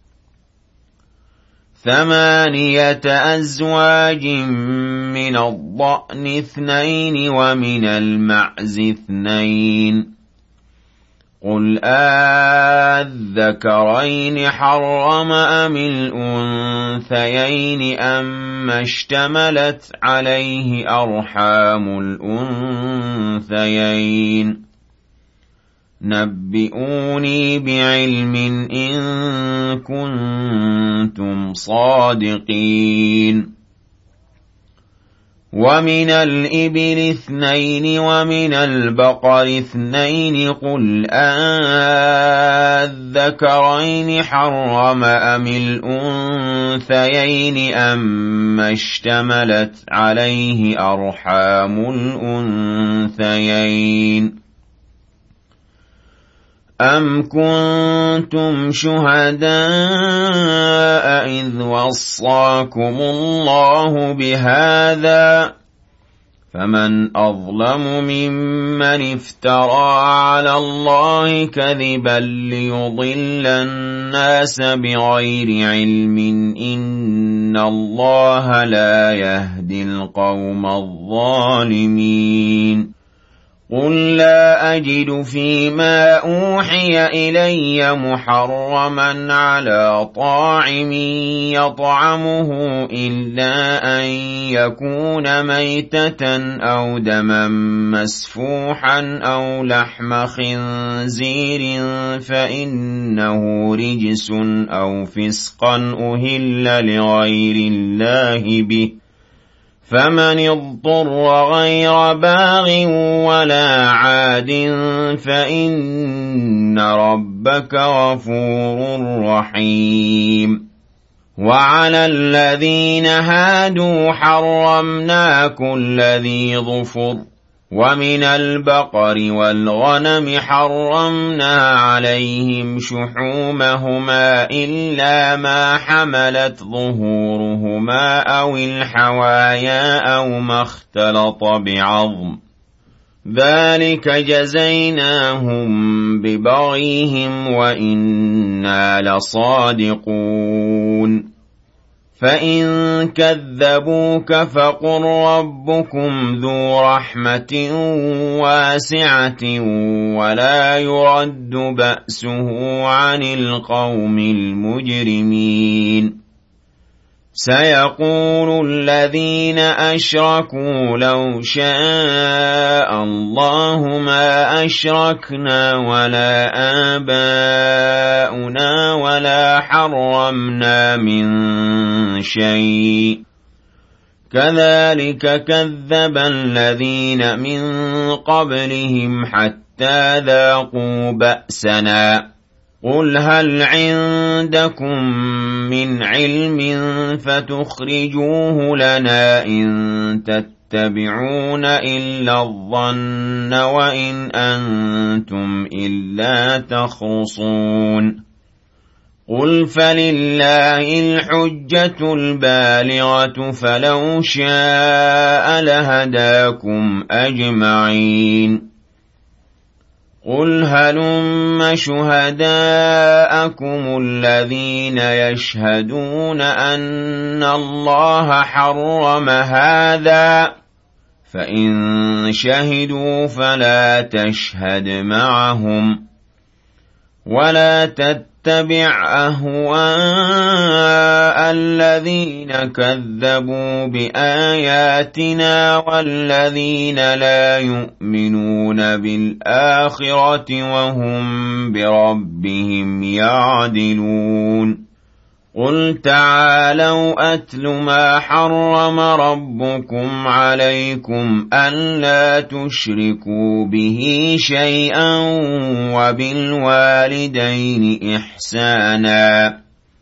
8 أزواج من الضأن 2 ومن المعز 2 قُلْ آلذَّكَرَيْنِ حَرَّمَ أَمِ الْأُنثَيَيْنِ أَمَّا اشْتَمَلَتْ عَلَيْهِ أَرْحَامُ الْأُنثَيَيْنِ نَبِّئُونِي بِعِلْمٍ إِن كُنتُمْ صَادِقِينَ وَمِنَ الْإِبِلِ 2 وَمِنَ الْبَقَرِ 2 قُلْ آلذَّكَرَيْنِ حَرَّمَ أَمِ الْأُنثَيَيْنِ أَمَّا اشْتَمَلَتْ عَلَيْهِ أَرْحَامُ الْأُنثَيَيْنِ أَمْ كُنتُمْ شُهَدَاءَ إِذْ وَصَّاكُمُ اللَّهُ بِهَٰذَا ۚ فَمَنْ أَظْلَمُ مِمَّنِ افْتَرَىٰ عَلَى اللَّهِ كَذِبًا لِّيُضِلَّ النَّاسَ بِغَيْرِ عِلْمٍ ۗ إِنَّ اللَّهَ لَا يَهْدِي الْقَوْمَ الظَّالِمِينَ قُل لا أَجِدُ فِيمَا أُوحِيَ إِلَيَّ مُحَرَّمًا عَلَىٰ طَاعِمٍ يَطْعَمُهُ إِلَّا أَن يَكُونَ مَيْتَةً أَوْ دَمًا مَّسْفُوحًا أَوْ لَحْمَ خِنزِيرٍ فَإِنَّهُ رِجْسٌ أَوْ فِسْقًا أُهِلَّ لِغَيْرِ اللَّهِ بِهِ ۚ فَمَنِ اضْطُرَّ غَيْرَ بَاغٍ وَلَا عَادٍ فَإِنَّ رَبَّكَ غَفُورٌ رَّحِيمٌ وَعَلَى الَّذِينَ هَادُوا حَرَّمْنَا كُلَّ ذِي ظُفُرٍ ۖ وَمِنَ الْبَقَرِ وَالْغَنَمِ حَرَّمْنَا عَلَيْهِمْ شُحُومَهُمَا إِلَّا مَا حَمَلَتْ ظُهُورُهُمَا أَوِ الْحَوَايَا أَوْ مَا اخْتَلَطَ بِعَظْمٍ ۚ ذَٰلِكَ جَزَيْنَاهُم بِبَغْيِهِمْ وَإِنَّا لَصَادِقُونَ فَإِن كَذَّبُوكَ فَقُل رَّبُّكُمْ ذُو رَحْمَةٍ وَاسِعَةٍ وَلَا يُرَدُّ بَأْسُهُ عَنِ الْقَوْمِ الْمُجْرِمِينَ سَيَقُولُ الَّذِينَ أَشْرَكُوا لَوْ شَاءَ اللَّهُ مَا أَشْرَكْنَا وَلَا آبَاؤُنَا وَلَا حَرَّمْنَا مِن شَيْءٍ ۚ كَذَٰلِكَ كَذَّبَ الَّذِينَ مِن قَبْلِهِمْ حَتَّىٰ ذَاقُوا بَأْسَنَا قُلْ هَلْ عِندَكُم مِّنْ عِلْمٍ فَتُخْرِجُوهُ لَنَا ۖ إِن تَتَّبِعُونَ إِلَّا الظَّنَّ وَإِنْ أَنتُمْ إِلَّا تَخْرُصُونَ قُلْ فَلِلَّهِ الْحُجَّةُ الْبَالِغَةُ فَلَوْ شَاءَ لَهَدَاكُمْ أَجْمَعِينَ قُلْ هَلُمَّ شُهَدَاءَكُمُ الَّذِينَ يَشْهَدُونَ أَنَّ اللَّهَ حَرَّمَ هَٰذَا ۖ فَإِن شَهِدُوا فَلَا تَشْهَدْ مَعَهُمْ وَلَا تَتَّبِعْ أَهْوَاءَ الَّذِينَ كَذَّبُوا بِآيَاتِنَا وَالَّذِينَ لَا يُؤْمِنُونَ بِالْآخِرَةِ وَهُم بِرَبِّهِمْ يَعْدِلُونَ قُلْ تَعَالَوْا أَتْلُ مَا حَرَّمَ رَبُّكُمْ عَلَيْكُمْ أَلَّا تُشْرِكُوا بِهِ شَيْئًا وَبِالْوَالِدَيْنِ إِحْسَانًا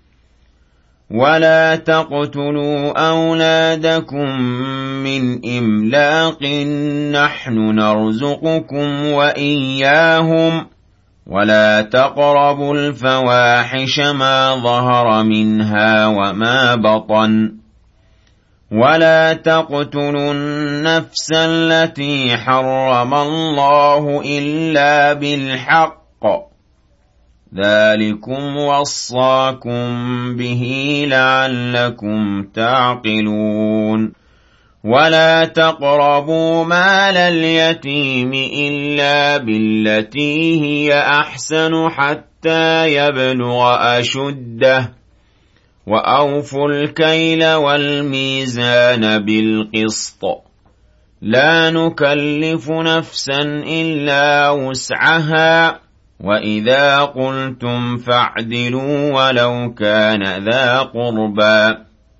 وَلَا تَقْتُلُوا أَوْلَادَكُم مِّنْ إِمْلَاقٍ ۖ نَّحْنُ نَرْزُقُكُمْ وَإِيَّاهُمْ ۖ وَلَا تَقْرَبُوا الْفَوَاحِشَ مَا ظَهَرَ مِنْهَا وَمَا بَطَنَ وَلَا تَقْتُلُوا النَّفْسَ الَّتِي حَرَّمَ اللَّهُ إِلَّا بِالْحَقِّ ۚ ذَٰلِكُمْ وَصَّاكُم بِهِ لَعَلَّكُمْ تَعْقِلُونَ ولا تقربوا مال اليتيم إلا بالتي هي أحسن حتى يبلغ أشده وأوفوا الكيل والميزان بالقسط لا نكلف نفسا إلا وسعها وإذا قلتم فاعدلوا ولو كان ذا قربى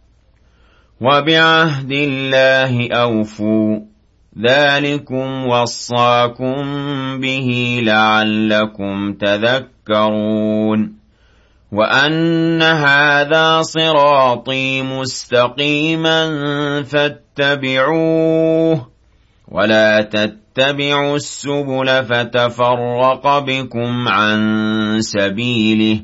وبعهد الله أوفوا ذلكم وصاكم به لعلكم تذكرون وأن هذا صراطي مستقيما فاتبعوه ولا تتبعوا السبل فتفرق بكم عن سبيله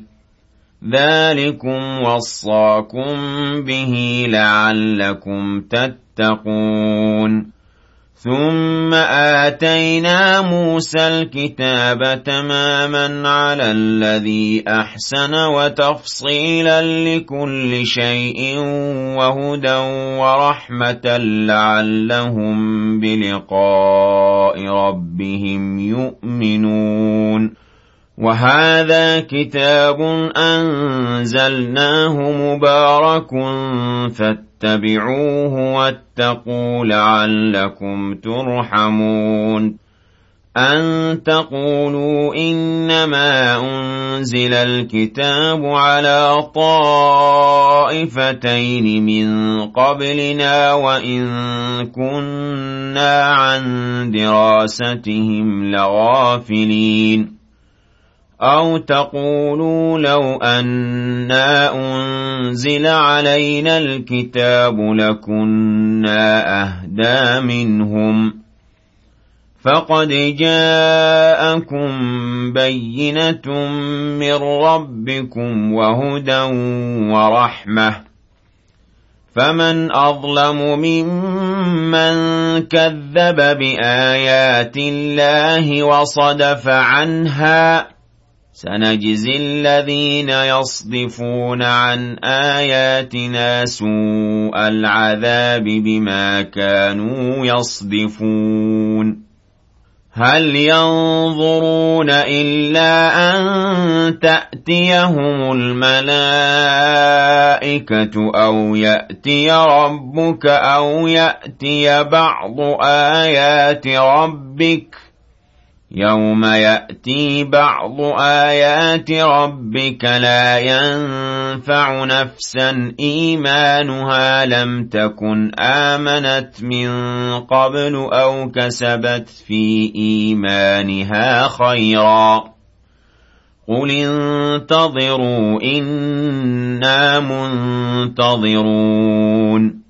ذلكم وصاكم به لعلكم تتقون ثم آتينا موسى الكتاب تماما على الذي أحسن وتفصيلا لكل شيء وهدى ورحمة لعلهم بلقاء ربهم يؤمنون وهذا كتاب أنزلناه مبارك فاتبعوه واتقوا لعلكم ترحمون أن تقولوا إنما أنزل الكتاب على طائفتين من قبلنا وإن كنا عن دراستهم لغافلين أو تقولوا لو أنا أنزل علينا الكتاب لكنا أهدى منهم فقد جاءكم بينة من ربكم وهدى ورحمة فمن أظلم ممن كذب بآيات الله وصدف عنها سنجزي الذين يصدفون عن آياتنا سوء العذاب بما كانوا يصدفون هل ينظرون إلا أن تأتيهم الملائكة أو يأتي ربك أو يأتي بعض آيات ربك يوم يأتي بعض آيات ربك لا ينفع نفسا إيمانها لم تكن آمنت من قبل أو كسبت في إيمانها خيرا قل انتظروا إنا منتظرون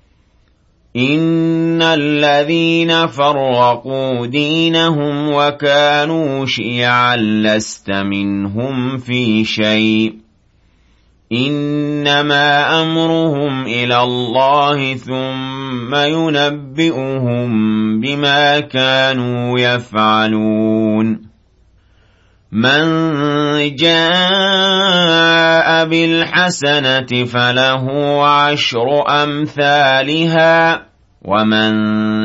إن الذين فرقوا دينهم وكانوا شيعا لست منهم في شيء إنما أمرهم إلى الله ثم ينبئهم بما كانوا يفعلون من جاء بالحسنة فله عشر أمثالها ومن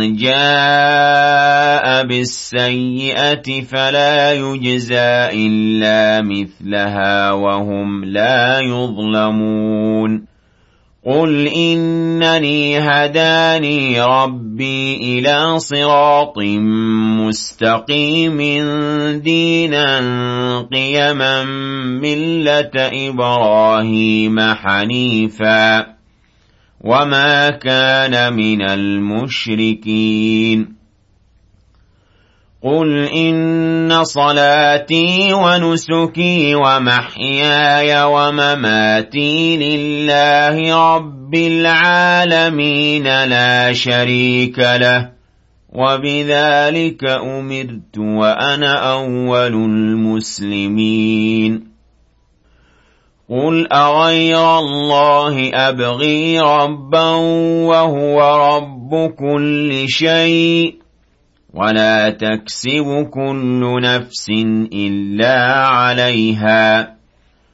جاء بالسيئة فلا يجزى إلا مثلها وهم لا يظلمون قل إنني هداني ربي إلى صراط مستقيم دينا قيما ملة إبراهيم حنيفا وما كان من المشركين قل إن صلاتي ونسكي ومحياي ومماتي لله رب العالمين لا شريك له وبذلك أمرت وأنا أول المسلمين قل أغير الله أبغي ربا وهو رب كل شيء ولا تكسب كل نفس إلا عليها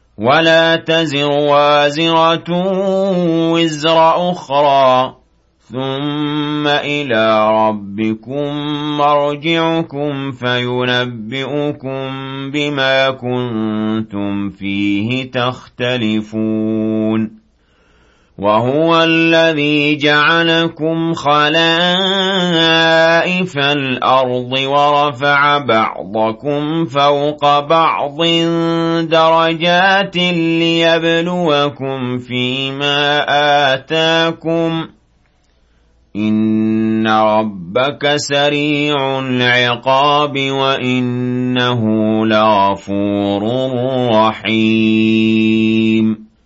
ولا تزر وازرة وزر أخرى ثم إلى ربكم مرجعكم فينبئكم بما كنتم فيه تختلفون وهو الذي جعلكم خلائف الأرض ورفع بعضكم فوق بعض درجات ليبلوكم فيما آتاكم إن ربك سريع العقاب وإنه لغفور رحيم